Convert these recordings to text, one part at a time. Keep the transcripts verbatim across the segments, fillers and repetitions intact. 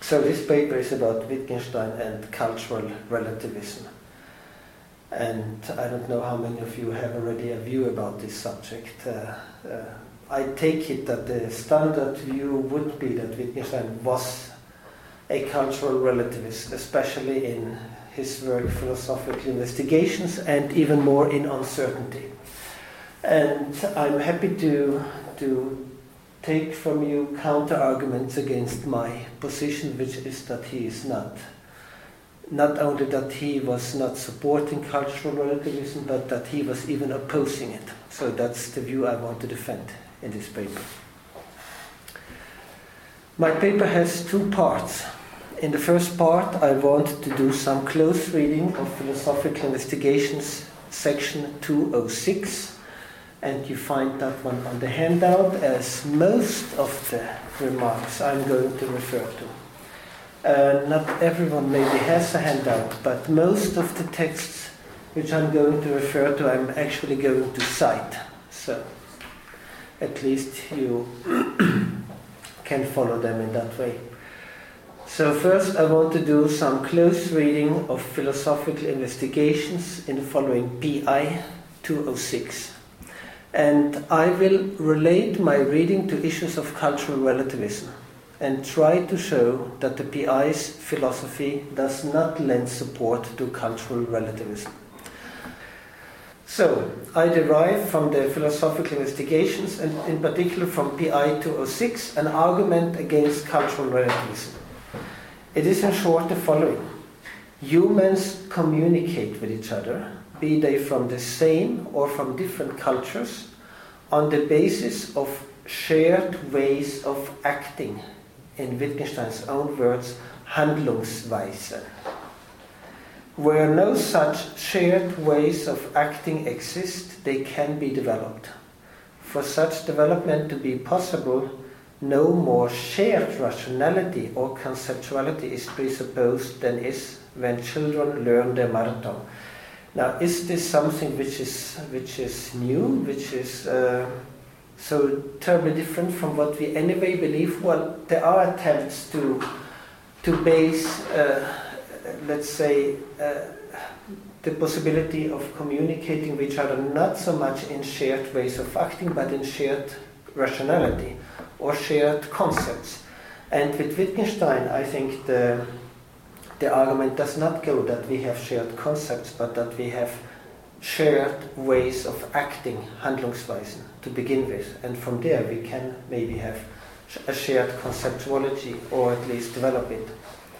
So this paper is about Wittgenstein and cultural relativism. And I don't know how many of you have already a view about this subject. Uh, uh, I take it that the standard view would be that Wittgenstein was a cultural relativist, especially in his work Philosophical Investigations and even more in Uncertainty. And I'm happy to, to take from you counter-arguments against my position, which is that he is not. Not only that he was not supporting cultural relativism, but that he was even opposing it. So that's the view I want to defend in this paper. My paper has two parts. In the first part, I want to do some close reading of Philosophical Investigations, section two oh six, and you find that one on the handout, as most of the remarks I'm going to refer to. Uh, not everyone maybe has a handout, but most of the texts which I'm going to refer to, I'm actually going to cite. So at least you can follow them in that way. So first I want to do some close reading of Philosophical Investigations in the following P I two oh six. And I will relate my reading to issues of cultural relativism and try to show that the P I's philosophy does not lend support to cultural relativism. So, I derive from the Philosophical Investigations, and in particular from P I two oh six, an argument against cultural relativism. It is in short the following. Humans communicate with each other, be they from the same or from different cultures, on the basis of shared ways of acting. In Wittgenstein's own words, Handlungsweise. Where no such shared ways of acting exist, they can be developed. For such development to be possible, no more shared rationality or conceptuality is presupposed than is when children learn their mother tongue. Now, is this something which is which is new, which is uh, so terribly different from what we anyway believe? Well, there are attempts to to base, uh, let's say, uh, the possibility of communicating with each other not so much in shared ways of acting, but in shared rationality or shared concepts. And with Wittgenstein, I think the the argument does not go that we have shared concepts, but that we have shared ways of acting, Handlungsweisen, to begin with. And from there we can maybe have a shared conceptuality, or at least develop it.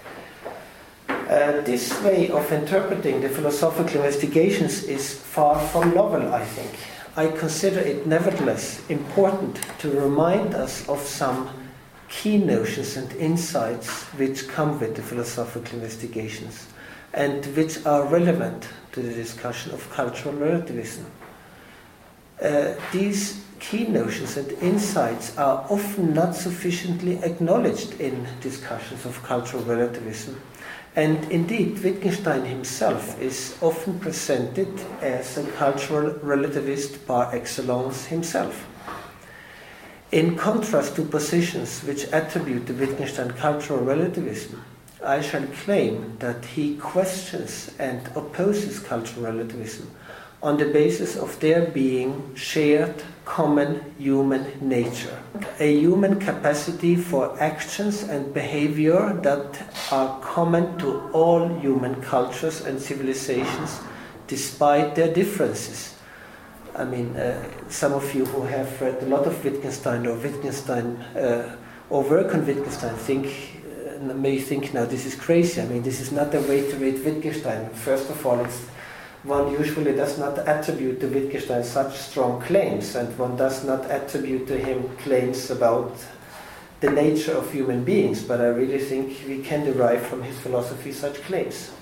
Uh, this way of interpreting the Philosophical Investigations is far from novel, I think. I consider it nevertheless important to remind us of some key notions and insights which come with the Philosophical Investigations and which are relevant to the discussion of cultural relativism. Uh, these key notions and insights are often not sufficiently acknowledged in discussions of cultural relativism. And indeed, Wittgenstein himself is often presented as a cultural relativist par excellence himself. In contrast to positions which attribute to Wittgenstein cultural relativism, I shall claim that he questions and opposes cultural relativism on the basis of there being shared, common human nature, a human capacity for actions and behavior that are common to all human cultures and civilizations despite their differences. I mean, uh, some of you who have read a lot of Wittgenstein or Wittgenstein uh, or work on Wittgenstein think uh, may think, now this is crazy. I mean, this is not the way to read Wittgenstein. First of all, it's one usually does not attribute to Wittgenstein such strong claims, and one does not attribute to him claims about the nature of human beings, but I really think we can derive from his philosophy such claims.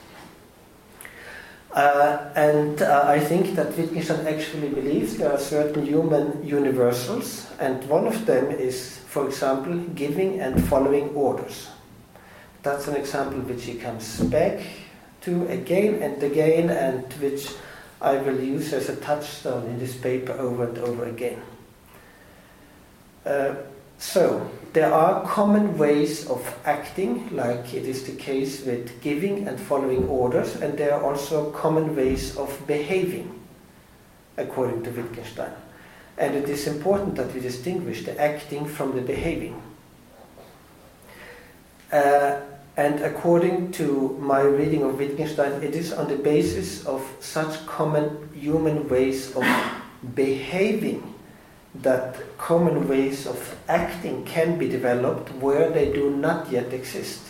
Uh, and uh, I think that Wittgenstein actually believes there are certain human universals, and one of them is, for example, giving and following orders. That's an example which he comes back to again and again, and which I will use as a touchstone in this paper over and over again. Uh, so, there are common ways of acting, like it is the case with giving and following orders, and there are also common ways of behaving, according to Wittgenstein. And it is important that we distinguish the acting from the behaving. Uh, and according to my reading of Wittgenstein, it is on the basis of such common human ways of behaving that common ways of acting can be developed where they do not yet exist.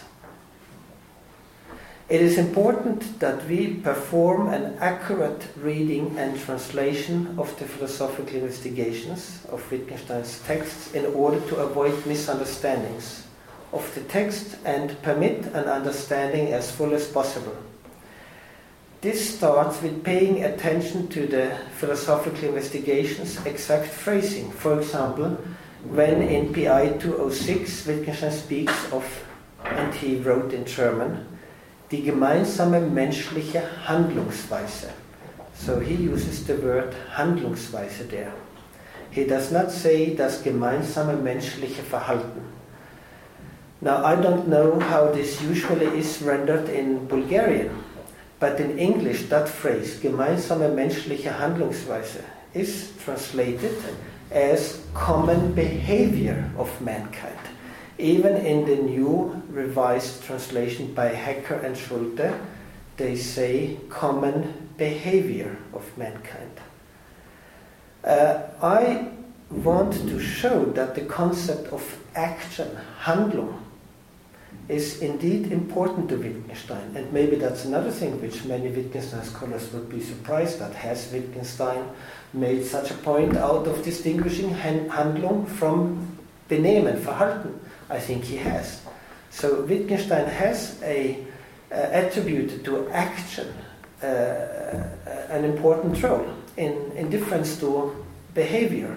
It is important that we perform an accurate reading and translation of the philosophical investigations of Wittgenstein's texts in order to avoid misunderstandings of the text and permit an understanding as full as possible. This starts with paying attention to the philosophical investigations' exact phrasing. For example, when in P I two oh six Wittgenstein speaks of, and he wrote in German, die gemeinsame menschliche Handlungsweise. So he uses the word Handlungsweise there. He does not say das gemeinsame menschliche Verhalten. Now, I don't know how this usually is rendered in Bulgarian, but in English that phrase, gemeinsame menschliche Handlungsweise, is translated as common behavior of mankind. Even in the new revised translation by Hecker and Schulte, they say common behavior of mankind. Uh, I want to show that the concept of action, Handlung, is indeed important to Wittgenstein. And maybe that's another thing which many Wittgenstein scholars would be surprised at. Has Wittgenstein made such a point out of distinguishing Handlung from Benehmen, Verhalten? I think he has. So Wittgenstein has a, uh, attributed to action uh, an important role in, in difference to behavior.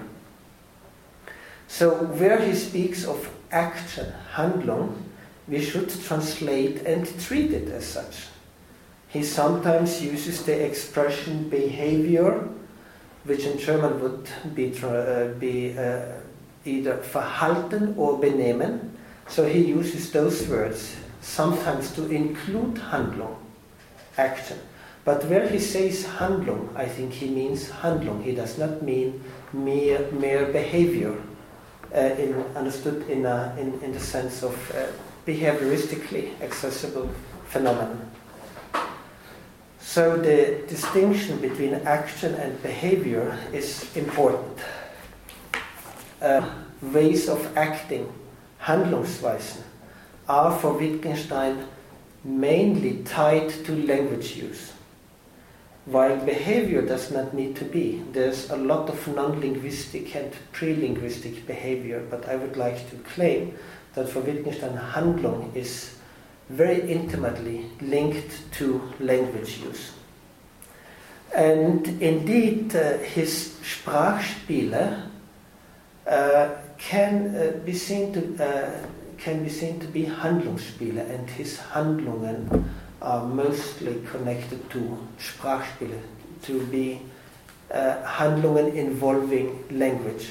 So where he speaks of action, Handlung, we should translate and treat it as such. He sometimes uses the expression behavior, which in German would be, uh, be uh, either Verhalten or Benehmen. So he uses those words sometimes to include Handlung, action. But where he says Handlung, I think he means Handlung. He does not mean mere, mere behavior, uh, in, understood in, a, in, in the sense of uh, behavioristically accessible phenomenon. So the distinction between action and behavior is important. Uh, ways of acting, Handlungsweisen, are for Wittgenstein mainly tied to language use, while behavior does not need to be. There's a lot of non-linguistic and pre-linguistic behavior, but I would like to claim that for Wittgenstein, Handlung is very intimately linked to language use. And indeed, uh, his Sprachspiele uh, can uh, be seen to uh, can be seen to be Handlungsspiele, and his Handlungen are mostly connected to Sprachspiele, to be uh, Handlungen involving language.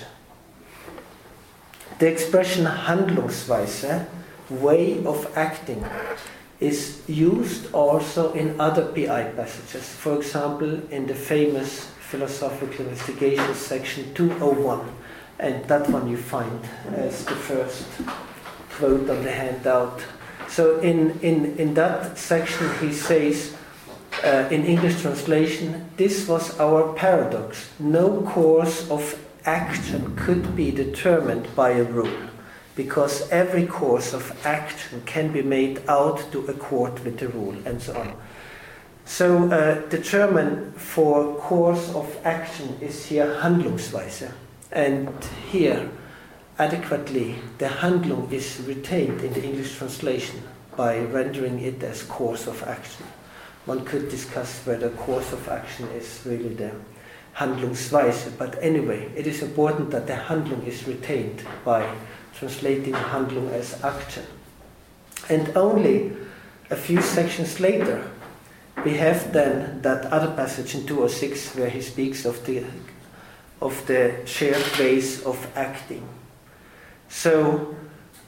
The expression Handlungsweise, way of acting, is used also in other P I passages. For example, in the famous Philosophical Investigations section two oh one, and that one you find as the first quote on the handout. So in, in, in that section he says, uh, in English translation, this was our paradox. No course of action could be determined by a rule, because every course of action can be made out to accord with the rule, and so on. So uh, the German for course of action is here Handlungsweise, and here adequately the Handlung is retained in the English translation by rendering it as course of action. One could discuss whether course of action is really the Handlungsweise, but anyway, it is important that the Handlung is retained by translating Handlung as action. And only a few sections later, we have then that other passage in two oh six where he speaks of the, of the shared ways of acting. So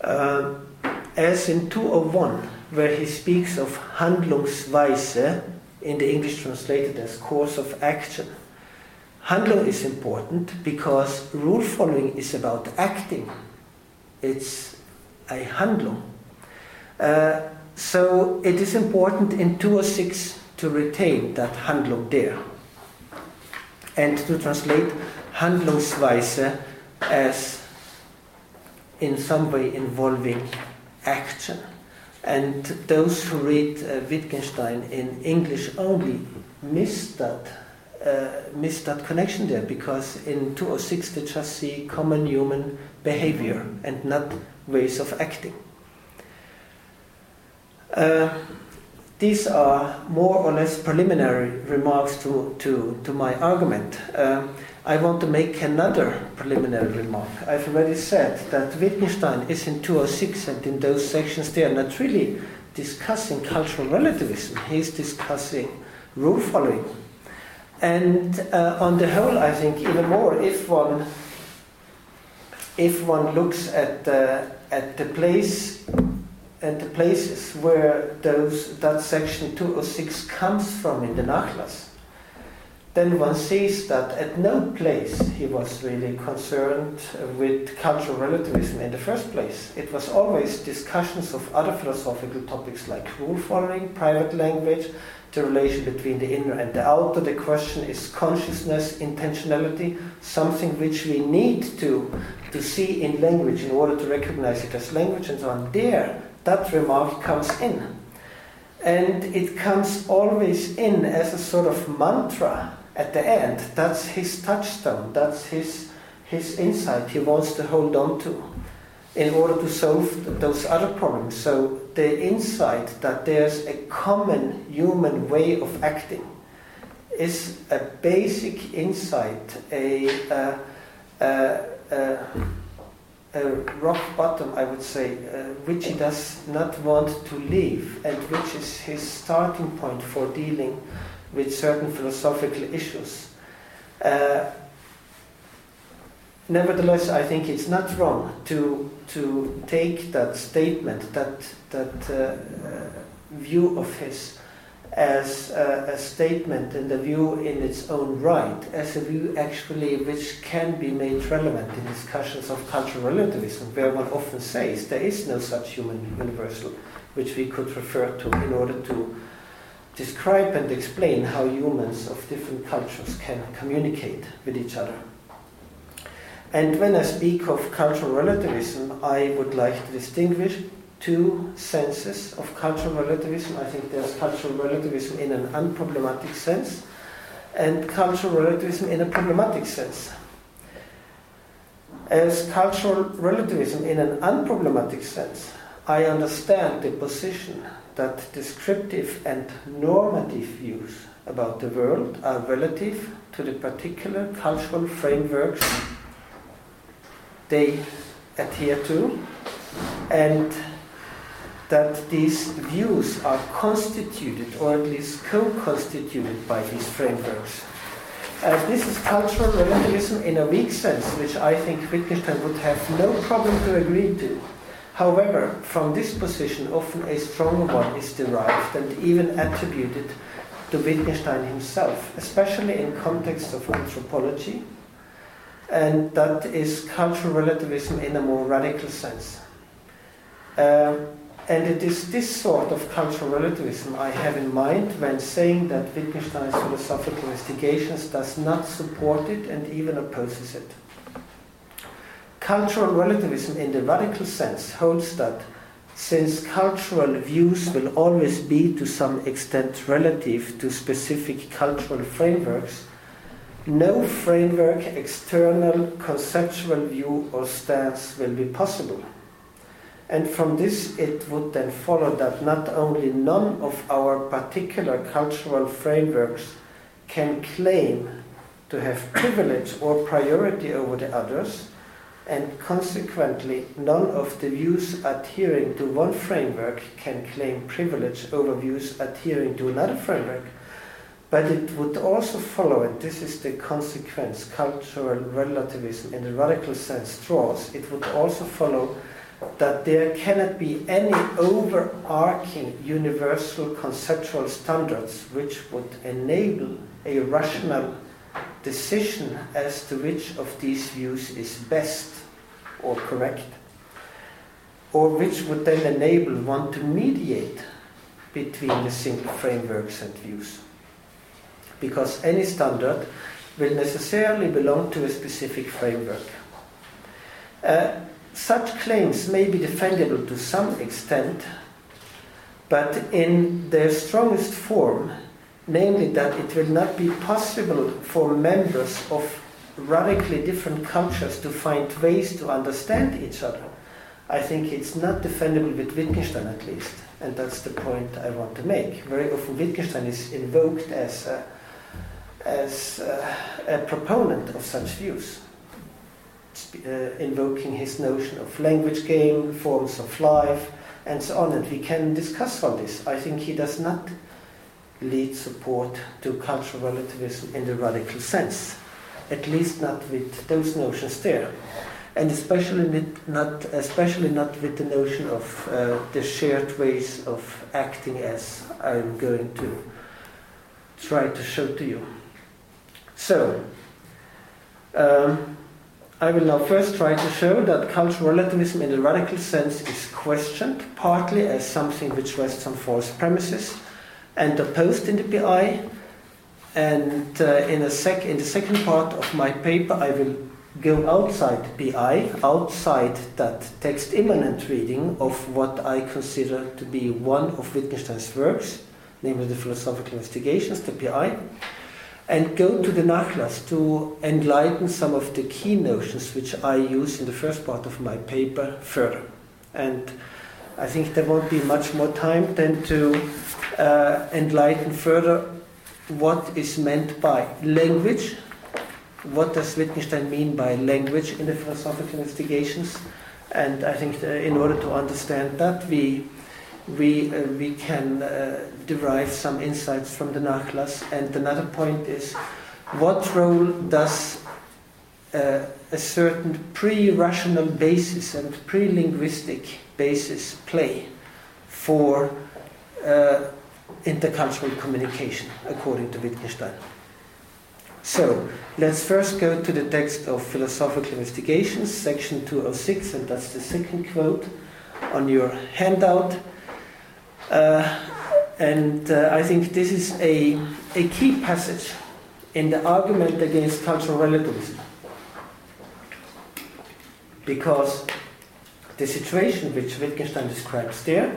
Uh, as in two oh one, where he speaks of Handlungsweise, in the English translated as course of action. Handlung is important because rule following is about acting. It's a Handlung. Uh, so it is important in two oh six to retain that Handlung there and to translate Handlungsweise as in some way involving action. And those who read uh, Wittgenstein in English only miss that, uh, miss that connection there, because in two oh six they just see common human behavior and not ways of acting. Uh, these are more or less preliminary remarks to, to, to my argument. Uh, I want to make another preliminary remark. I've already said that Wittgenstein is in two oh six and in those sections they are not really discussing cultural relativism. He's discussing rule following. And uh, on the whole, I think even more, if one if one looks at the, at the place and the places where those that section two oh six comes from in the Nachlass, then one sees that at no place he was really concerned with cultural relativism in the first place. It was always discussions of other philosophical topics like rule following, private language, the relation between the inner and the outer. The question is consciousness, intentionality, something which we need to, to see in language in order to recognize it as language and so on. There, that remark comes in. And it comes always in as a sort of mantra at the end. That's his touchstone, that's his, his insight he wants to hold on to in order to solve those other problems. So the insight that there's a common human way of acting is a basic insight, a, uh, uh, uh, a rock bottom, I would say, uh, which he does not want to leave and which is his starting point for dealing with certain philosophical issues. Uh, nevertheless, I think it's not wrong to to take that statement, that that uh, uh, view of his, as uh, a statement and a view in its own right, as a view actually which can be made relevant in discussions of cultural relativism, where one often says there is no such human universal which we could refer to in order to describe and explain how humans of different cultures can communicate with each other. And when I speak of cultural relativism, I would like to distinguish two senses of cultural relativism. I think there's cultural relativism in an unproblematic sense and cultural relativism in a problematic sense. As cultural relativism in an unproblematic sense, I understand the position that descriptive and normative views about the world are relative to the particular cultural frameworks they adhere to, and that these views are constituted, or at least co-constituted, by these frameworks. Uh, this is cultural relativism in a weak sense, which I think Wittgenstein would have no problem to agree to. However, from this position, often a stronger one is derived and even attributed to Wittgenstein himself, especially in context of anthropology, and that is cultural relativism in a more radical sense. Uh, and it is this sort of cultural relativism I have in mind when saying that Wittgenstein's philosophical investigations does not support it and even opposes it. Cultural relativism in the radical sense holds that since cultural views will always be to some extent relative to specific cultural frameworks, no framework, external, conceptual view or stance will be possible. And from this it would then follow that not only none of our particular cultural frameworks can claim to have privilege or priority over the others, and consequently none of the views adhering to one framework can claim privilege over views adhering to another framework. But it would also follow, and this is the consequence cultural relativism in the radical sense draws, it would also follow that there cannot be any overarching universal conceptual standards which would enable a rational decision as to which of these views is best or correct, or which would then enable one to mediate between distinct frameworks and views. Because any standard will necessarily belong to a specific framework. Uh, such claims may be defendable to some extent, but in their strongest form, namely that it will not be possible for members of radically different cultures to find ways to understand each other, I think it's not defendable with Wittgenstein at least, and that's the point I want to make. Very often Wittgenstein is invoked as a, as a, a proponent of such views, uh, invoking his notion of language game, forms of life, and so on, and we can discuss all this. I think he does not lead support to cultural relativism in the radical sense, at least not with those notions there. And especially with not, especially not with the notion of uh, the shared ways of acting, as I'm going to try to show to you. So, um, I will now first try to show that cultural relativism in the radical sense is questioned, partly as something which rests on false premises and opposed in the P I. And uh, in, a sec- in the second part of my paper, I will go outside P I, outside that text-immanent reading of what I consider to be one of Wittgenstein's works, namely the Philosophical Investigations, the P I, and go to the Nachlass to enlighten some of the key notions which I use in the first part of my paper further. And I think there won't be much more time than to uh, enlighten further what is meant by language. What does Wittgenstein mean by language in the Philosophical Investigations? And I think in order to understand that, we we uh, we can uh, derive some insights from the Nachlass. And another point is, what role does uh, a certain pre-rational basis and pre-linguistic basis play for uh, intercultural communication, according to Wittgenstein? So, let's first go to the text of Philosophical Investigations, section two oh six, and that's the second quote on your handout. Uh, and uh, I think this is a, a key passage in the argument against cultural relativism. Because the situation which Wittgenstein describes there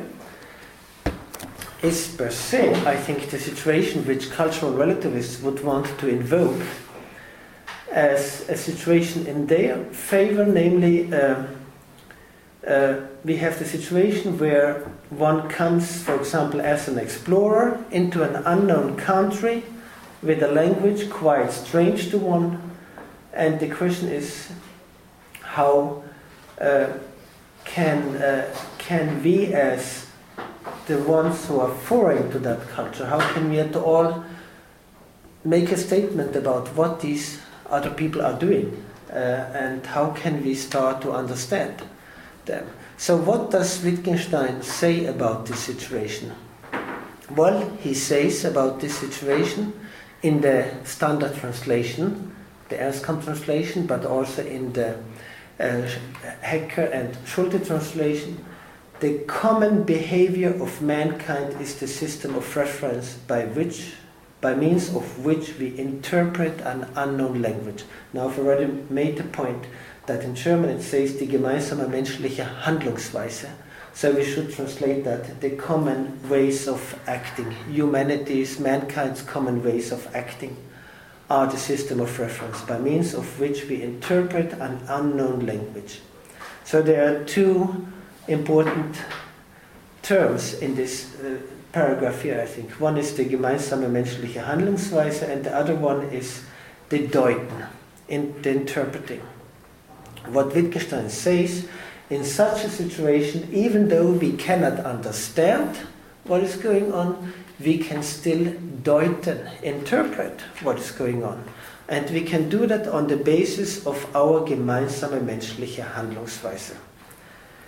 is per se, I think, the situation which cultural relativists would want to invoke as a situation in their favor, namely uh, uh, we have the situation where one comes, for example, as an explorer into an unknown country with a language quite strange to one, and the question is how uh, can, uh, can we as the ones who are foreign to that culture, how can we at all make a statement about what these other people are doing, uh, and how can we start to understand them? So what does Wittgenstein say about this situation? Well, he says about this situation in the standard translation, the Ernst-Kampf translation, but also in the uh, Hecker and Schulte translation, the common behavior of mankind is the system of reference by which, by means of which we interpret an unknown language. Now I've already made the point that in German it says die gemeinsame menschliche Handlungsweise. So we should translate that the common ways of acting, humanity's, mankind's common ways of acting, are the system of reference by means of which we interpret an unknown language. So there are two important terms in this uh, paragraph here, I think. One is die gemeinsame menschliche Handlungsweise, and the other one is the Deuten, in the interpreting. What Wittgenstein says, in such a situation, even though we cannot understand what is going on, we can still deuten, interpret what is going on. And we can do that on the basis of our gemeinsame menschliche Handlungsweise.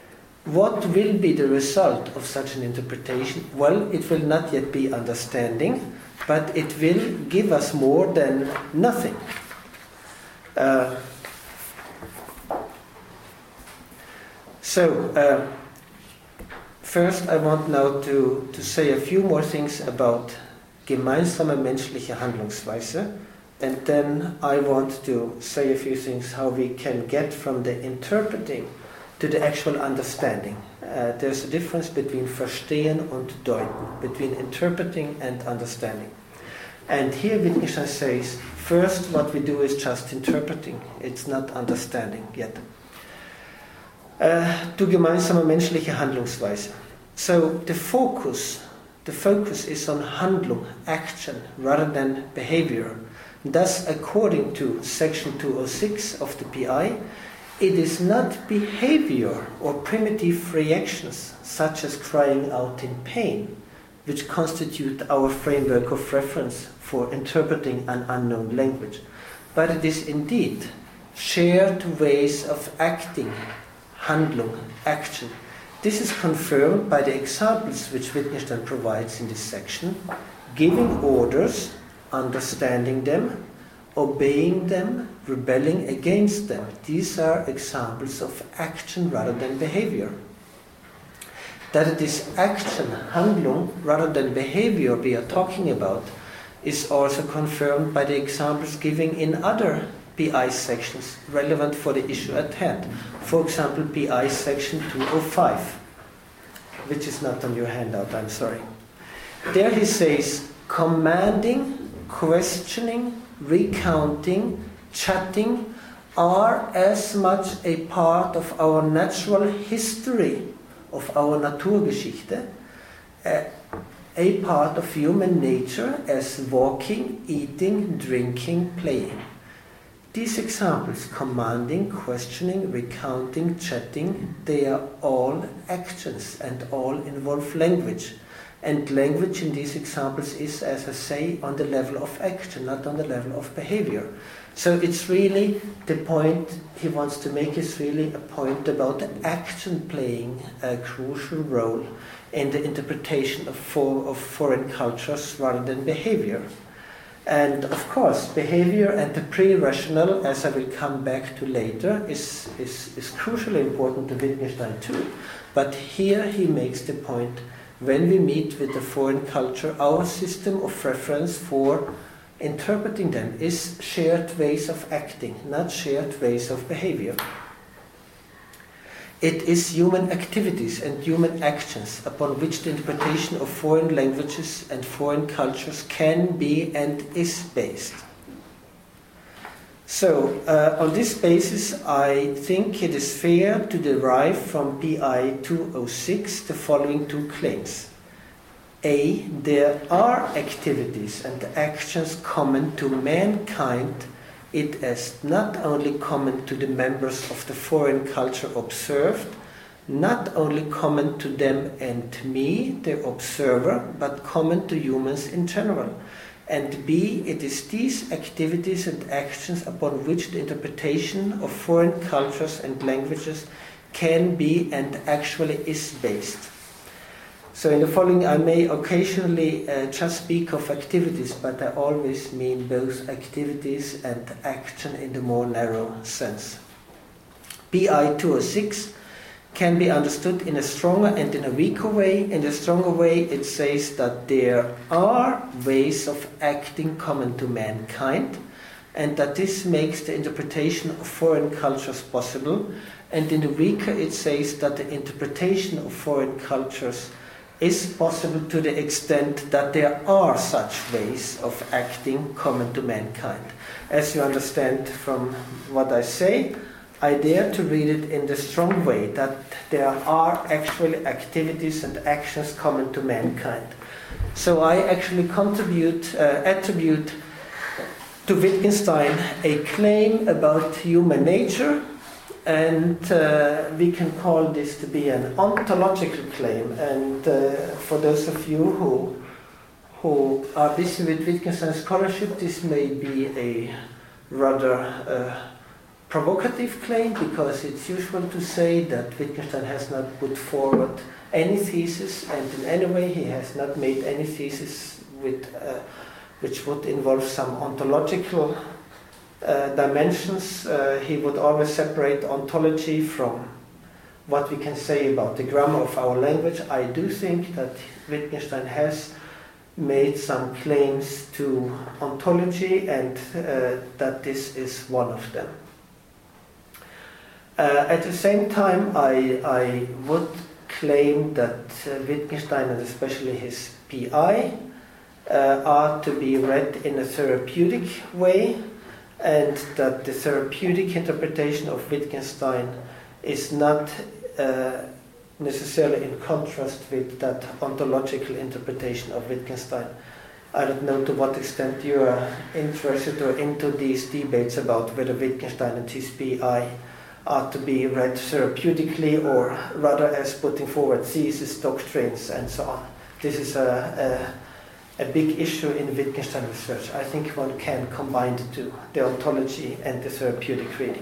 what will be the result of such an interpretation? Well, it will not yet be understanding, but it will give us more than nothing. Uh, so, uh, first I want now to, to say a few more things about gemeinsame menschliche Handlungsweise, and then I want to say a few things how we can get from the interpreting to the actual understanding. Uh, there's a difference between verstehen und deuten, between interpreting and understanding. And here Wittgenstein says, first what we do is just interpreting, it's not understanding yet. Uh, du gemeinsame menschliche Handlungsweise. So the focus, the focus is on Handlung, action, rather than behavior. Thus, according to section two oh six of the P I, it is not behavior or primitive reactions, such as crying out in pain, which constitute our framework of reference for interpreting an unknown language, but it is indeed shared ways of acting, Handlung, action. This is confirmed by the examples which Wittgenstein provides in this section, giving orders, understanding them, obeying them, rebelling against them. These are examples of action rather than behavior. That it is action, Handlung, rather than behavior we are talking about is also confirmed by the examples given in other P I sections relevant for the issue at hand. For example, P I section two oh five, which is not on your handout, I'm sorry. There he says, commanding, questioning, recounting, chatting are as much a part of our natural history, of our Naturgeschichte, uh, a part of human nature as walking, eating, drinking, playing. These examples, commanding, questioning, recounting, chatting, they are all actions and all involve language. And language in these examples is, as I say, on the level of action, not on the level of behavior. So it's really the point he wants to make is really a point about action playing a crucial role in the interpretation of, for, of foreign cultures rather than behavior. And of course, behavior and the pre-rational, as I will come back to later, is, is, is crucially important to Wittgenstein too. But here he makes the point, when we meet with a foreign culture, our system of reference for interpreting them is shared ways of acting, not shared ways of behavior. It is human activities and human actions upon which the interpretation of foreign languages and foreign cultures can be and is based. So, uh, on this basis, I think it is fair to derive from P I two oh six the following two claims. A. There are activities and actions common to mankind. It is not only common to the members of the foreign culture observed, not only common to them and me, the observer, but common to humans in general. And B, it is these activities and actions upon which the interpretation of foreign cultures and languages can be and actually is based. So in the following I may occasionally uh, just speak of activities, but I always mean both activities and action in the more narrow sense. P I two oh six can be understood in a stronger and in a weaker way. In the stronger way, it says that there are ways of acting common to mankind, and that this makes the interpretation of foreign cultures possible. And in the weaker, it says that the interpretation of foreign cultures is possible to the extent that there are such ways of acting common to mankind. As you understand from what I say, I dare to read it in the strong way that there are actually activities and actions common to mankind. So I actually contribute, uh, attribute to Wittgenstein a claim about human nature, and uh, we can call this to be an ontological claim. And uh, for those of you who, who are busy with Wittgenstein scholarship, this may be a rather uh, provocative claim, because it's usual to say that Wittgenstein has not put forward any thesis, and in any way he has not made any thesis with, uh, which would involve some ontological uh, dimensions. Uh, he would always separate ontology from what we can say about the grammar of our language. I do think that Wittgenstein has made some claims to ontology, and uh, that this is one of them. Uh, at the same time, I, I would claim that uh, Wittgenstein, and especially his P I, uh, are to be read in a therapeutic way, and that the therapeutic interpretation of Wittgenstein is not uh, necessarily in contrast with that ontological interpretation of Wittgenstein. I don't know to what extent you are interested or into these debates about whether Wittgenstein and his P I are to be read therapeutically or rather as putting forward theses, doctrines, and so on. This is a, a, a big issue in Wittgenstein research. I think one can combine the two, the ontology and the therapeutic reading.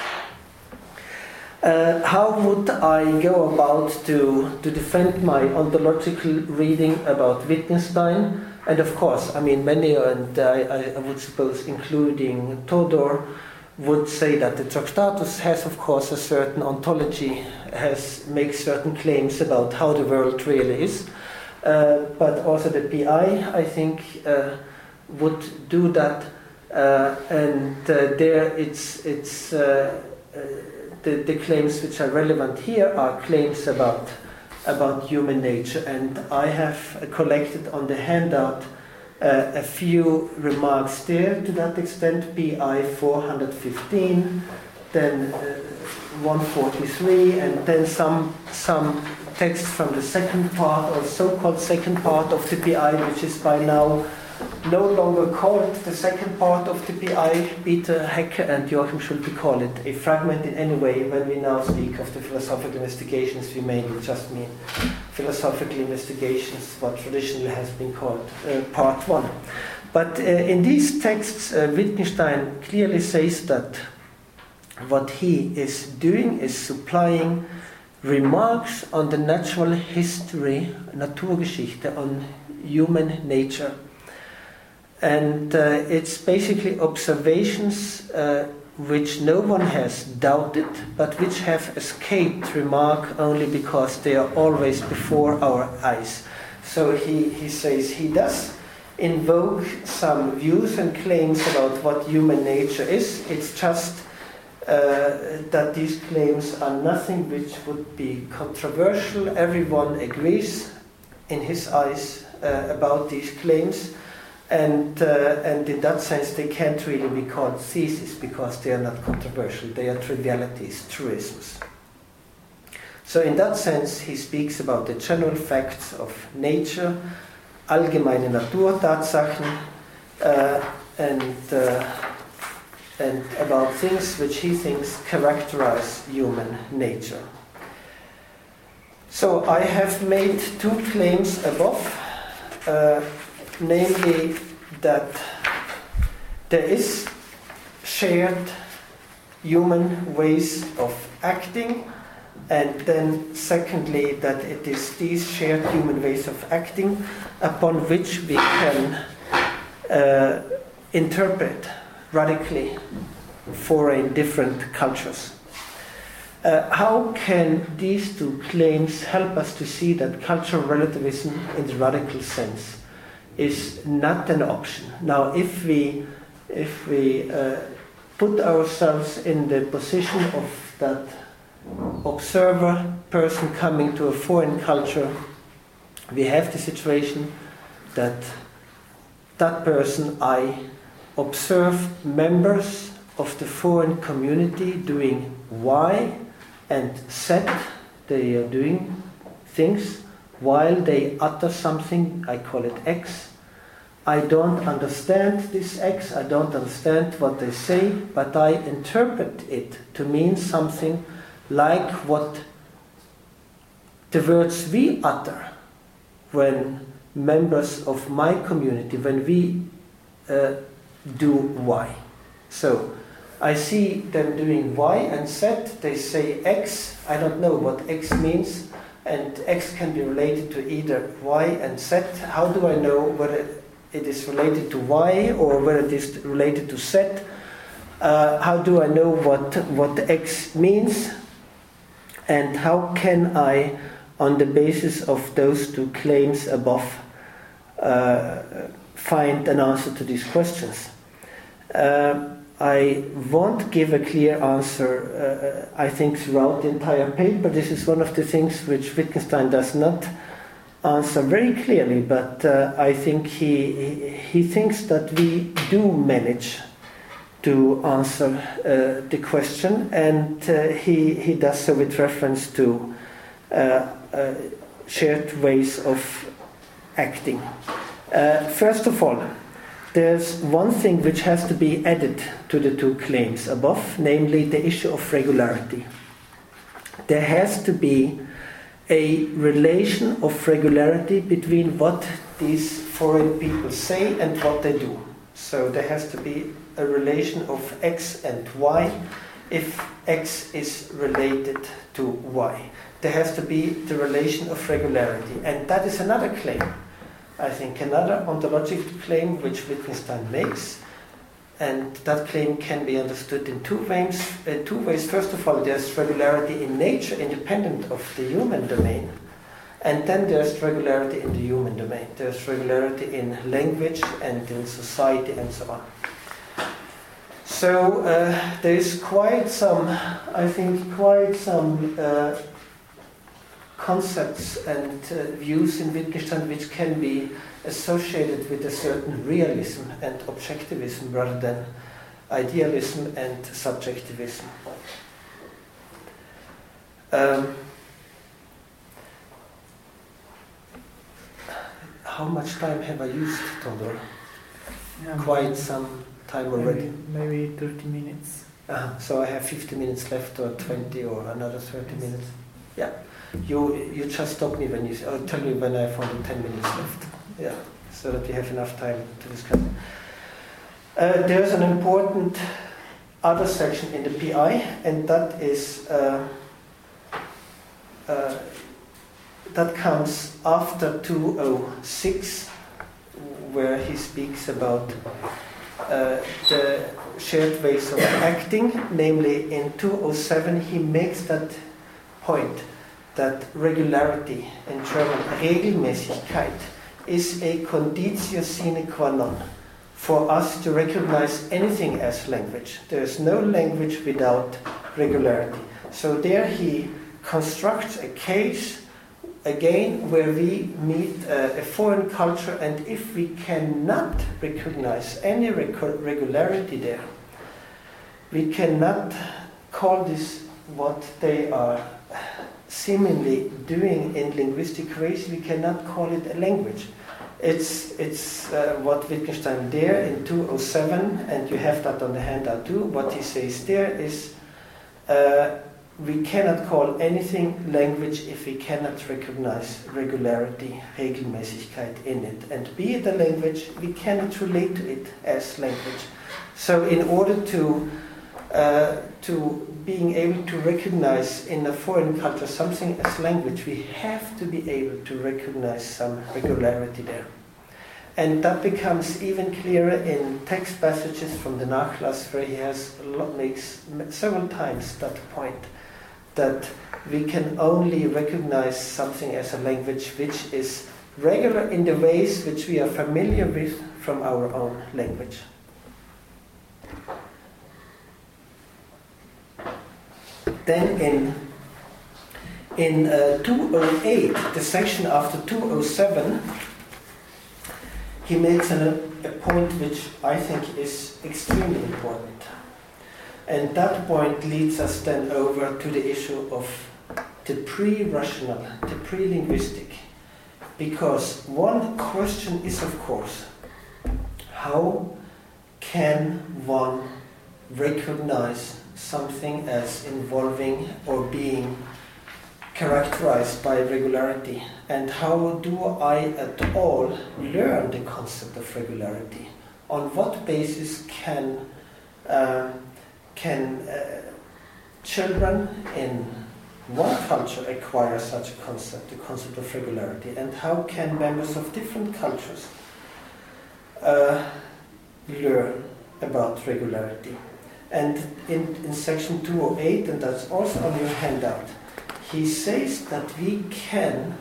Uh, how would I go about to, to defend my ontological reading about Wittgenstein? And of course, I mean, many, and I, I would suppose including Todor, would say that the Tractatus has, of course, a certain ontology, has makes certain claims about how the world really is. Uh, but also the P I, I think, uh, would do that. Uh, and uh, there it's, it's uh, uh, the, the claims which are relevant here are claims about, about human nature. And I have collected on the handout Uh, a few remarks there to that extent. P I four fifteen, then uh, one forty-three, and then some some text from the second part, or so-called second part of the P I, which is by now no longer called the second part of the P I. Peter Hecke and Joachim Schulte call it a fragment in any way. When we now speak of the philosophical investigations, we mainly just mean philosophical investigations, what traditionally has been called uh, part one. But uh, in these texts, uh, Wittgenstein clearly says that what he is doing is supplying remarks on the natural history, Naturgeschichte, on human nature. And uh, it's basically observations uh, which no one has doubted, but which have escaped remark only because they are always before our eyes. So he, he says he does invoke some views and claims about what human nature is. It's just uh, that these claims are nothing which would be controversial. Everyone agrees in his eyes uh, about these claims. And, uh, and in that sense, they can't really be called theses because they are not controversial. They are trivialities, truisms. So in that sense, he speaks about the general facts of nature, allgemeine Naturtatsachen, uh, and, uh, and about things which he thinks characterize human nature. So I have made two claims above. Uh, Namely, that there is shared human ways of acting, and then secondly, that it is these shared human ways of acting upon which we can uh, interpret radically foreign different cultures. Uh, how can these two claims help us to see that cultural relativism in the radical sense is not an option? Now, if we, if we uh, put ourselves in the position of that observer person coming to a foreign culture, we have the situation that that person, I observe members of the foreign community doing Y and Z, they are doing things while they utter something, I call it X. I don't understand this X, I don't understand what they say, but I interpret it to mean something like what the words we utter when members of my community, when we uh, do Y. So I see them doing Y and Z. They say X. I don't know what X means. And X can be related to either Y and Z. How do I know whether it is related to Y or whether it is related to Z? Uh, how do I know what, what X means? And how can I, on the basis of those two claims above, uh, find an answer to these questions? Uh, I won't give a clear answer, uh, I think, throughout the entire paper. This is one of the things which Wittgenstein does not answer very clearly, but uh, I think he, he thinks that we do manage to answer uh, the question, and uh, he, he does so with reference to uh, uh, shared ways of acting. Uh, first of all, there's one thing which has to be added to the two claims above, namely the issue of regularity. There has to be a relation of regularity between what these foreign people say and what they do. So there has to be a relation of X and Y if X is related to Y. There has to be the relation of regularity. And that is another claim, I think, another ontological claim which Wittgenstein makes. And that claim can be understood in two ways. Uh, two ways. First of all, there's regularity in nature independent of the human domain. And then there's regularity in the human domain. There's regularity in language and in society and so on. So uh, there is quite some, I think, quite some uh, concepts and uh, views in Wittgenstein which can be associated with a certain realism and objectivism rather than idealism and subjectivism. Um, how much time have I used, Tondor? Yeah, Quite some time already. Maybe, maybe thirty minutes. Uh, so I have fifty minutes left, or twenty, or another thirty minutes. Yeah. You you just stop me when you. I'll tell you when I found ten minutes left. Yeah, so that we have enough time to discuss. Uh, there's an important other section in the P I, and that is uh, uh, that comes after two oh six, where he speaks about uh, the shared ways of acting. Namely, in two oh seven, he makes that point that regularity, in German Regelmäßigkeit, is a conditio sine qua non for us to recognize anything as language. There is no language without regularity. So there he constructs a case, again, where we meet uh, a foreign culture, and if we cannot recognize any rec- regularity there, we cannot call this what they are seemingly doing in linguistic ways, we cannot call it a language. It's it's uh, what Wittgenstein there in two oh seven, and you have that on the handout too, what he says there is uh, we cannot call anything language if we cannot recognize regularity, Regelmäßigkeit in it. And be it a language, we cannot relate to it as language. So in order to Uh, to being able to recognize in a foreign culture something as language, we have to be able to recognize some regularity there. And that becomes even clearer in text passages from the Nachlass, where he has a lot, makes several times that point, that we can only recognize something as a language which is regular in the ways which we are familiar with from our own language. Then in in uh, two oh eight, the section after two oh seven, he makes an, a point which I think is extremely important. And that point leads us then over to the issue of the pre-rational, the pre-linguistic. Because one question is, of course, how can one recognize something as involving or being characterized by regularity, and how do I at all learn the concept of regularity? On what basis can uh, can uh, children in one culture acquire such a concept, the concept of regularity, and how can members of different cultures uh, learn about regularity? And in, in section two oh eight, and that's also on your handout, he says that we can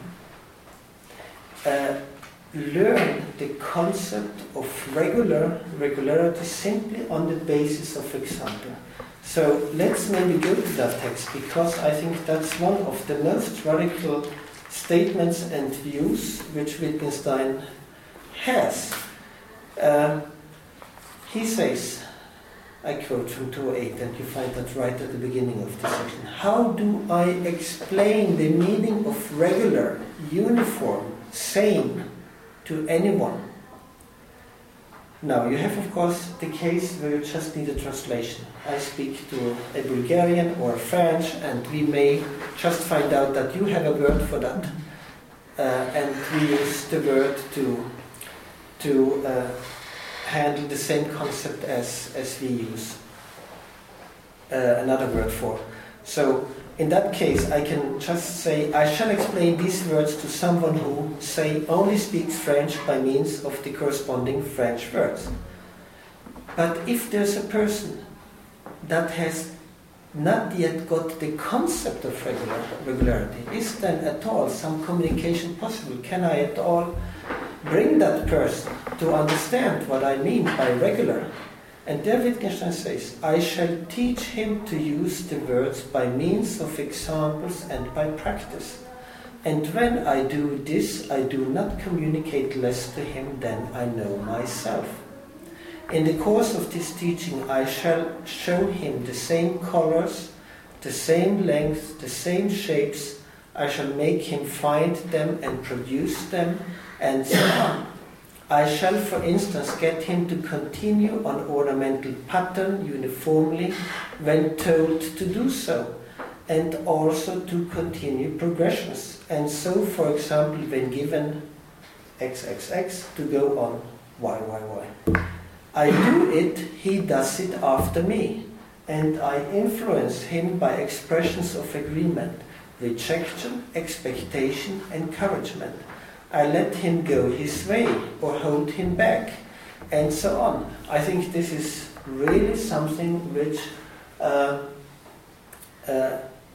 uh, learn the concept of regular regularity simply on the basis of example. So let's maybe go to that text, because I think that's one of the most radical statements and views which Wittgenstein has. Uh, he says, I quote from two oh eight, and you find that right at the beginning of the section. How do I explain the meaning of regular, uniform, same to anyone? Now, you have, of course, the case where you just need a translation. I speak to a Bulgarian or a French, and we may just find out that you have a word for that. Uh, and we use the word to, to uh, handle the same concept as, as we use uh, another word for. So, in that case, I can just say, I shall explain these words to someone who, say, only speaks French by means of the corresponding French words. But if there's a person that has not yet got the concept of regular, regularity, is then at all some communication possible? Can I at all bring that person to understand what I mean by regular? And there Wittgenstein says, I shall teach him to use the words by means of examples and by practice. And when I do this, I do not communicate less to him than I know myself. In the course of this teaching, I shall show him the same colors, the same length, the same shapes. I shall make him find them and produce them, and so on. I shall, for instance, get him to continue on ornamental pattern uniformly when told to do so, and also to continue progressions. And so, for example, when given X X X, to go on Y Y Y. I do it, he does it after me, and I influence him by expressions of agreement, rejection, expectation, encouragement. I let him go his way or hold him back, and so on. I think this is really something which uh, uh,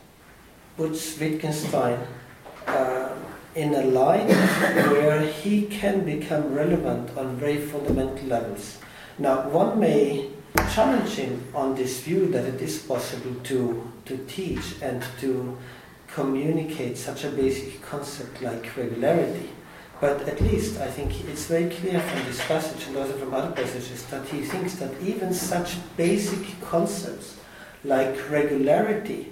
puts Wittgenstein uh, in a line where he can become relevant on very fundamental levels. Now, one may challenge him on this view that it is possible to, to teach and to communicate such a basic concept like regularity. But at least I think it's very clear from this passage and also from other passages that he thinks that even such basic concepts like regularity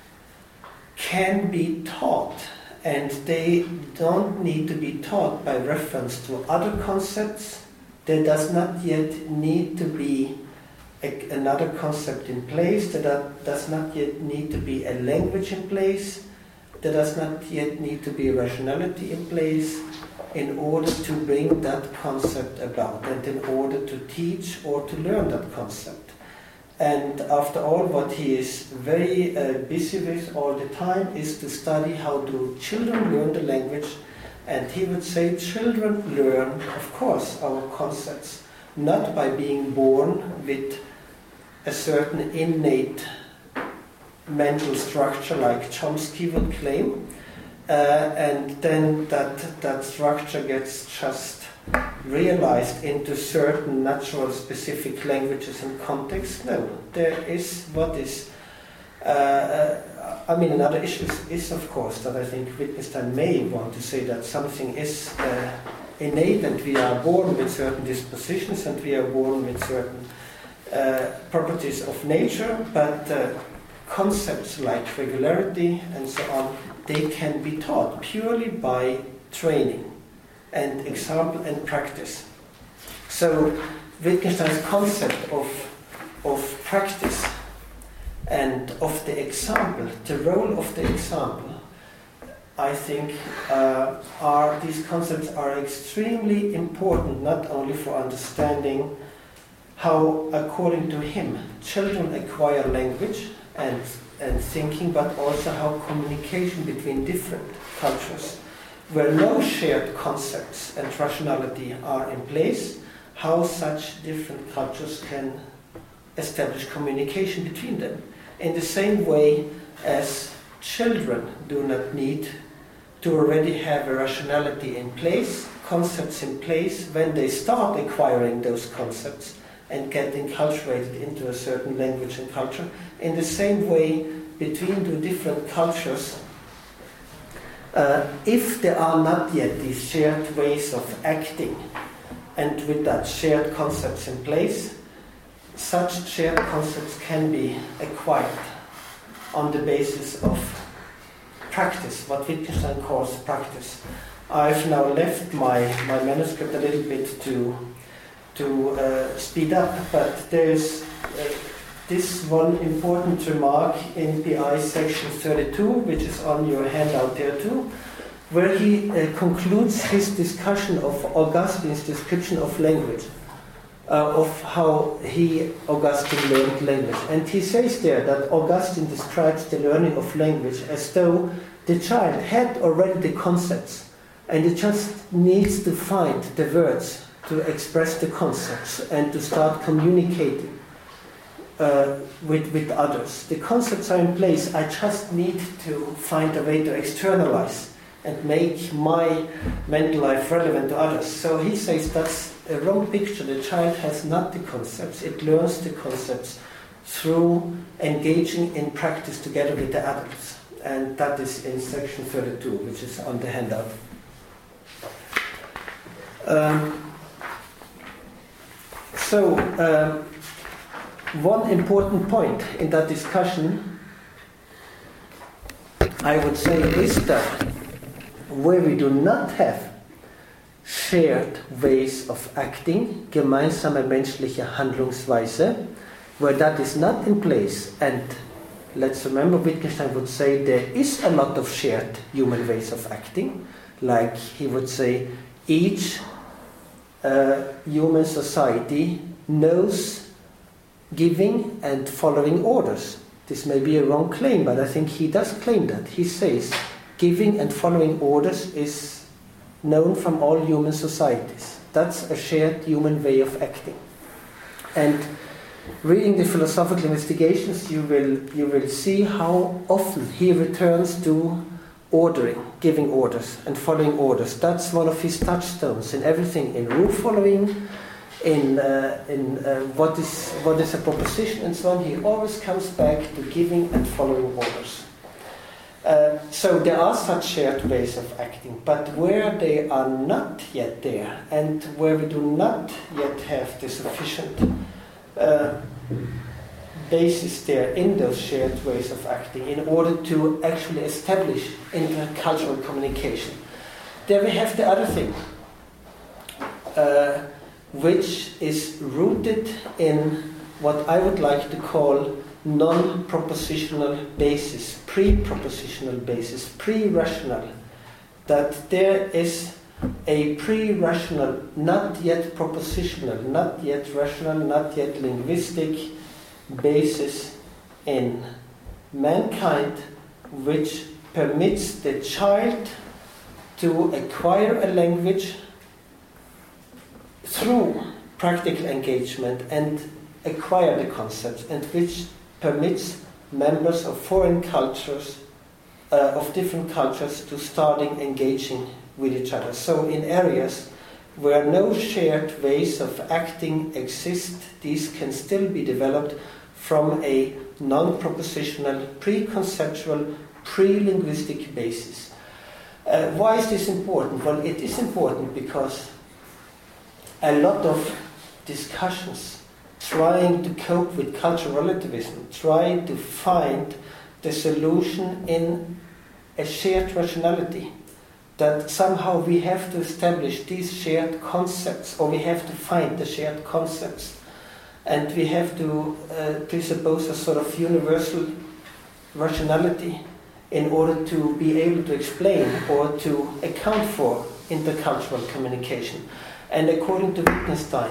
can be taught, and they don't need to be taught by reference to other concepts. There does not yet need to be a, another concept in place. There does not yet need to be a language in place. There does not yet need to be rationality in place in order to bring that concept about, and in order to teach or to learn that concept. And after all, what he is very uh, busy with all the time is to study how do children learn the language. And he would say children learn, of course, our concepts, not by being born with a certain innate mental structure like Chomsky would claim, uh, and then that, that structure gets just realized into certain natural specific languages and contexts. No, there is what is, uh, uh, I mean, another issue is, is of course that I think Wittgenstein may want to say that something is uh, innate, and we are born with certain dispositions and we are born with certain uh, properties of nature, but uh, concepts like regularity and so on, they can be taught purely by training and example and practice. So Wittgenstein's concept of, of practice and of the example, the role of the example, I think uh, are these concepts are extremely important, not only for understanding how, according to him, children acquire language and, and thinking, but also how communication between different cultures, where no shared concepts and rationality are in place, how such different cultures can establish communication between them. In the same way as children do not need to already have a rationality in place, concepts in place, when they start acquiring those concepts and getting culturated into a certain language and culture. In the same way, between the different cultures, uh, if there are not yet these shared ways of acting, and with that shared concepts in place, such shared concepts can be acquired on the basis of practice, what Wittgenstein calls practice. I've now left my, my manuscript a little bit to, to uh, speed up, but there's uh, this one important remark in P I section thirty-two, which is on your handout there too, where he uh, concludes his discussion of Augustine's description of language, uh, of how he, Augustine, learned language. And he says there that Augustine describes the learning of language as though the child had already the concepts, and it just needs to find the words to express the concepts and to start communicating uh, with, with others. The concepts are in place, I just need to find a way to externalize and make my mental life relevant to others. So he says that's a wrong picture. The child has not the concepts, it learns the concepts through engaging in practice together with the adults. And that is in section thirty-two, which is on the handout. Um, so, um, one important point in that discussion, I would say, is that where we do not have shared ways of acting, gemeinsame menschliche Handlungsweise, where that is not in place, and let's remember Wittgenstein would say there is a lot of shared human ways of acting, like he would say each uh, human society knows giving and following orders. This may be a wrong claim, but I think he does claim that. He says giving and following orders is known from all human societies. That's a shared human way of acting. And reading the philosophical investigations, you will you will see how often he returns to ordering, giving orders and following orders. That's one of his touchstones in everything, in rule following, in uh, in uh, what is what is a proposition and so on. He always comes back to giving and following orders. Uh, so there are such shared ways of acting, but where they are not yet there, and where we do not yet have the sufficient uh, basis there in those shared ways of acting in order to actually establish intercultural communication, there we have the other thing, uh, which is rooted in what I would like to call non-propositional basis, pre-propositional basis, pre-rational, that there is a pre-rational, not yet propositional, not yet rational, not yet linguistic basis in mankind which permits the child to acquire a language through practical engagement and acquire the concepts, and which permits members of foreign cultures, uh, of different cultures, to starting engaging with each other. So in areas where no shared ways of acting exist, these can still be developed from a non-propositional, pre-conceptual, pre-linguistic basis. Uh, why is this important? Well, it is important because a lot of discussions trying to cope with cultural relativism, trying to find the solution in a shared rationality, that somehow we have to establish these shared concepts, or we have to find the shared concepts, and we have to uh, presuppose a sort of universal rationality in order to be able to explain or to account for intercultural communication. And according to Wittgenstein,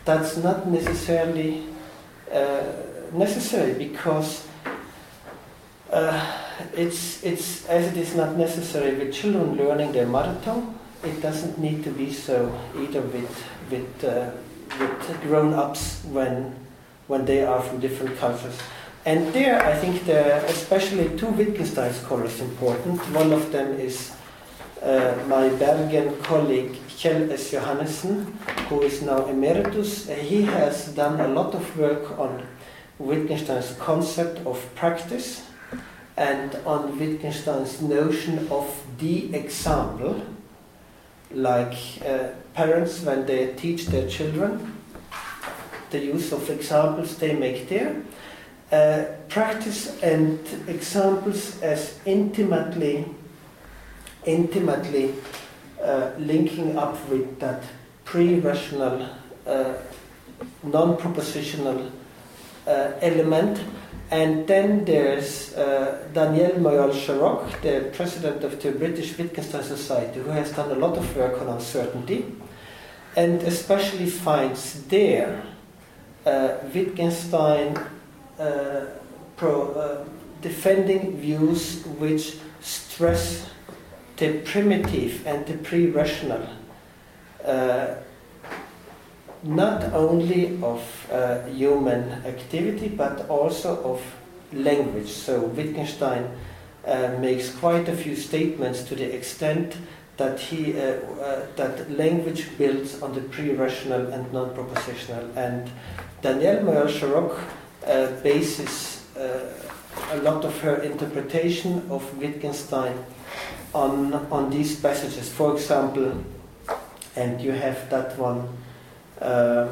that's not necessarily uh, necessary, because uh, it's, it's as it is not necessary with children learning their mother tongue, it doesn't need to be so either with, with, uh, with grown-ups when, when they are from different cultures. And there, I think there are especially two Wittgenstein scholars important. One of them is uh, my Bergen colleague Kjell S. Johannessen, who is now emeritus. Uh, he has done a lot of work on Wittgenstein's concept of practice and on Wittgenstein's notion of the example, like uh, parents when they teach their children, the use of examples they make there. Uh, practice and examples as intimately, intimately uh, linking up with that pre-rational, uh, non-propositional uh, element. And then there's uh, Daniel Moyal-Sharrock, the president of the British Wittgenstein Society, who has done a lot of work on uncertainty, and especially finds there uh, Wittgenstein Uh, pro, uh, defending views which stress the primitive and the pre-rational, uh, not only of uh, human activity but also of language. So Wittgenstein uh, makes quite a few statements to the extent that he uh, uh, that language builds on the pre-rational and non-propositional. And Danielle Moyal-Sharrock Uh, bases uh, a lot of her interpretation of Wittgenstein on, on these passages. For example, and you have that one uh,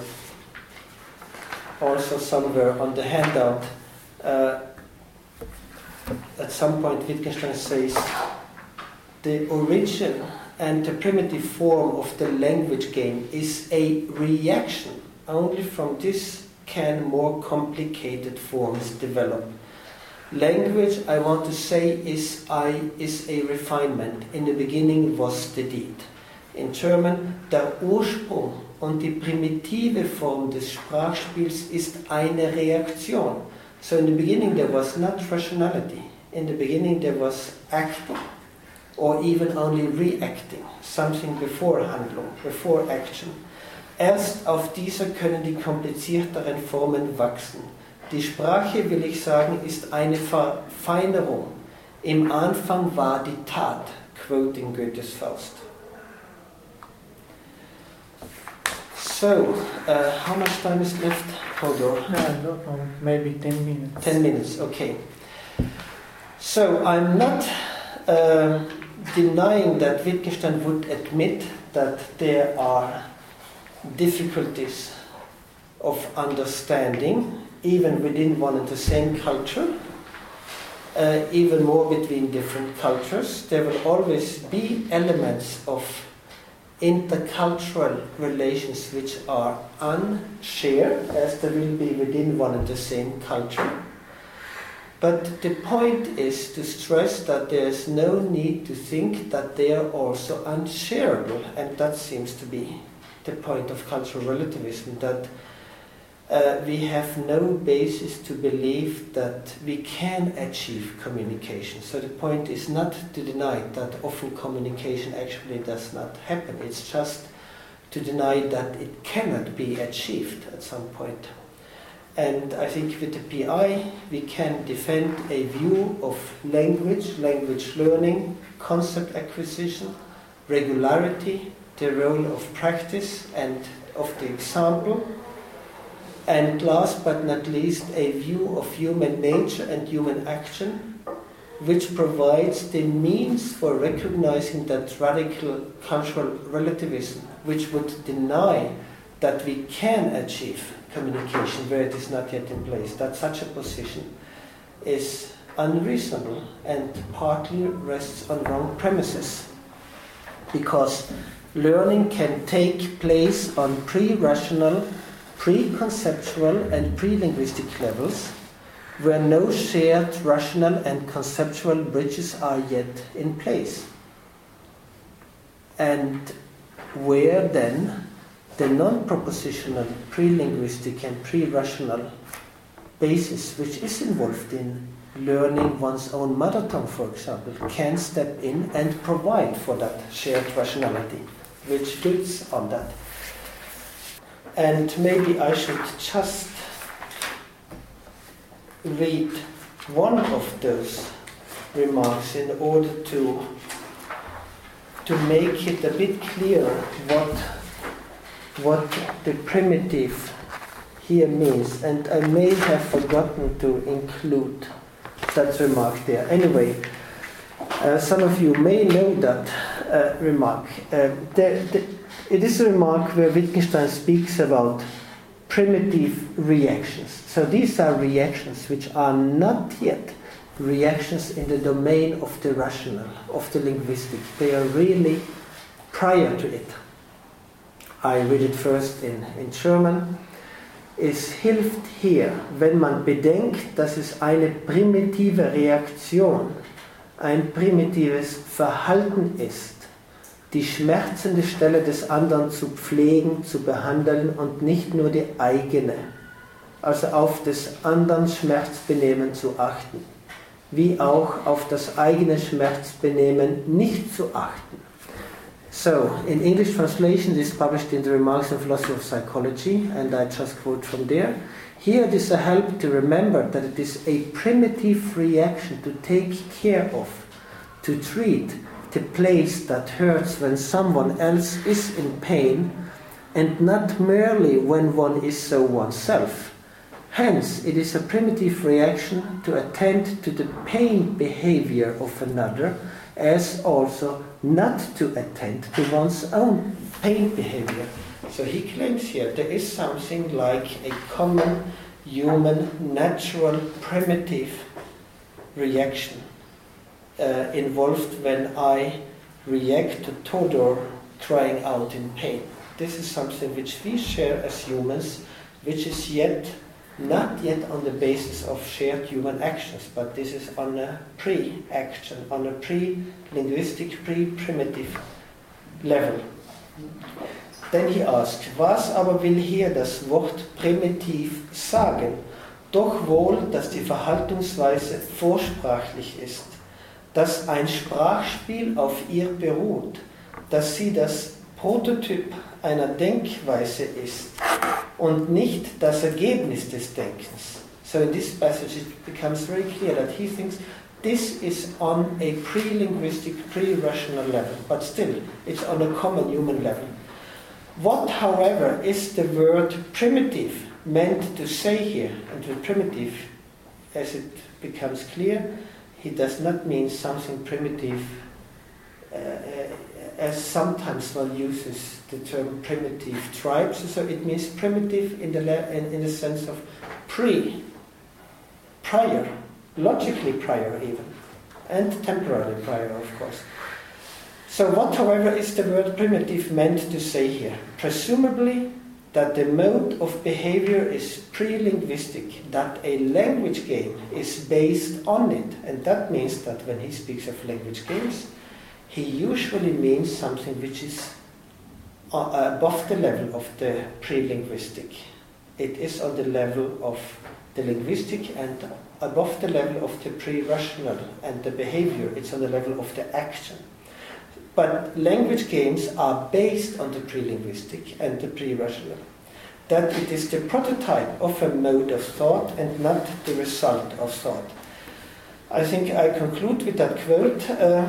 also somewhere on the handout, uh, at some point Wittgenstein says, the origin and the primitive form of the language game is a reaction. Only from this can more complicated forms develop. Language, I want to say, is I is a refinement. In the beginning was the deed. In German, der Ursprung und die primitive Form des Sprachspiels ist eine Reaktion. So in the beginning there was not rationality. In the beginning there was acting, or even only reacting, something before Handlung, before action. Erst auf dieser können die komplizierteren Formen wachsen. Die Sprache, will ich sagen, ist eine Verfeinerung. Im Anfang war die Tat, quoting Goethes Faust. So, uh, how much time is left, Hodor? No, I don't know, maybe ten minutes. Ten minutes, okay. So, I'm not uh, denying that Wittgenstein would admit that there are difficulties of understanding, even within one and the same culture, uh, even more between different cultures. There will always be elements of intercultural relations which are unshared, as there will be within one and the same culture. But the point is to stress that there is no need to think that they are also unshareable, and that seems to be the point of cultural relativism, that uh, we have no basis to believe that we can achieve communication. So the point is not to deny that often communication actually does not happen. It's just to deny that it cannot be achieved at some point. And I think with the P I we can defend a view of language, language learning, concept acquisition, regularity, the role of practice and of the example, and last but not least a view of human nature and human action, which provides the means for recognizing that radical cultural relativism which would deny that we can achieve communication where it is not yet in place, that such a position is unreasonable and partly rests on wrong premises, because learning can take place on pre-rational, pre-conceptual and pre-linguistic levels where no shared rational and conceptual bridges are yet in place, and where then the non-propositional, pre-linguistic and pre-rational basis which is involved in learning one's own mother tongue, for example, can step in and provide for that shared rationality, which builds on that. And maybe I should just read one of those remarks in order to to make it a bit clearer what what the primitive here means. And I may have forgotten to include that remark there. Anyway, uh, some of you may know that uh, remark. Uh, the, the, it is a remark where Wittgenstein speaks about primitive reactions. So these are reactions which are not yet reactions in the domain of the rational, of the linguistic. They are really prior to it. I read it first in, in German. Es hilft hier, wenn man bedenkt, dass es eine primitive Reaktion, ein primitives Verhalten ist, die schmerzende Stelle des anderen zu pflegen, zu behandeln und nicht nur die eigene, also auf des anderen Schmerzbenehmen zu achten, wie auch auf das eigene Schmerzbenehmen nicht zu achten. So, in English translation, this is published in the Remarks on Philosophy of Psychology, and I just quote from there. Here it is a help to remember that it is a primitive reaction to take care of, to treat the place that hurts when someone else is in pain, and not merely when one is so oneself. Hence, it is a primitive reaction to attend to the pain behavior of another, as also not to attend to one's own pain behavior. So he claims here there is something like a common, human, natural, primitive reaction uh, involved when I react to Todor crying out in pain. This is something which we share as humans, which is yet not yet on the basis of shared human actions, but this is on a pre-action, on a pre-linguistic, pre-primitive level. Then he asked, was aber will hier das Wort primitiv sagen? Doch wohl, dass die Verhaltensweise vorsprachlich ist, dass ein Sprachspiel auf ihr beruht, dass sie das Prototyp einer Denkweise ist und nicht das Ergebnis des Denkens. So in this passage it becomes very clear that he thinks this is on a pre-linguistic, pre-rational level, but still it's on a common human level. What, however, is the word primitive meant to say here? And with primitive, as it becomes clear, he does not mean something primitive uh, as sometimes one uses the term primitive tribes, so it means primitive in the, le- in, in the sense of pre, prior, logically prior even, and temporarily prior, of course. So what, however, is the word primitive meant to say here? Presumably that the mode of behavior is pre-linguistic, that a language game is based on it, and that means that when he speaks of language games, he usually means something which is above the level of the pre-linguistic. It is on the level of the linguistic and above the level of the pre-rational and the behavior. It's on the level of the action. But language games are based on the pre-linguistic and the pre-rational. That it is the prototype of a mode of thought and not the result of thought. I think I conclude with that quote. Uh,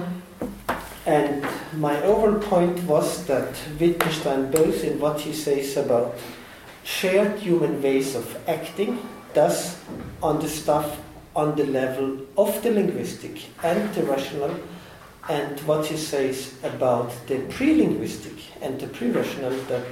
And my overall point was that Wittgenstein, both in what he says about shared human ways of acting, thus on the stuff on the level of the linguistic and the rational, and what he says about the pre-linguistic and the pre-rational, that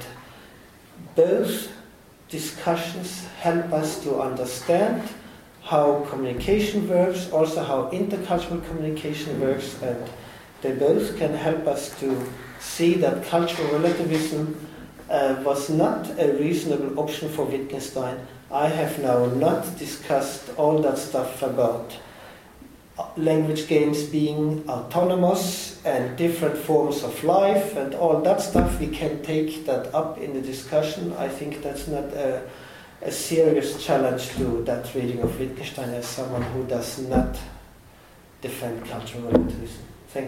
those discussions help us to understand how communication works, also how intercultural communication works, and they both can help us to see that cultural relativism uh, was not a reasonable option for Wittgenstein. I have now not discussed all that stuff about language games being autonomous and different forms of life and all that stuff, we can take that up in the discussion. I think that's not a, a serious challenge to that reading of Wittgenstein as someone who does not defend cultural relativism.